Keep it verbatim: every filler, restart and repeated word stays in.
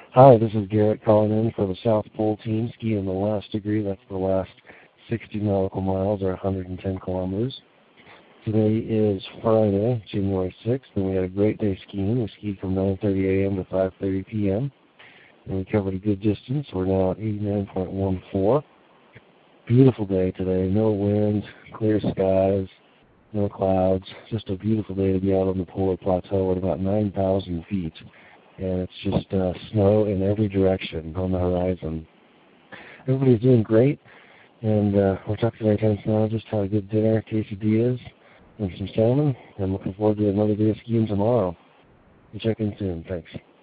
Hi, this is Garrett calling in for the South Pole team, skiing the last degree. That's the last sixty nautical miles or one hundred ten kilometers. Today is Friday, January sixth, and we had a great day skiing. We skied from nine thirty a m to five thirty p m, and we covered a good distance. We're now at eighty-nine point one four. Beautiful day today. No wind, clear skies, no clouds. Just a beautiful day to be out on the polar plateau at about nine thousand feet. And it's just uh, snow in every direction on the horizon. Everybody's doing great, and uh, we're talking to our tennis Had a good dinner, quesadillas, and some salmon, and looking forward to another day of skiing tomorrow. We'll check in soon. Thanks.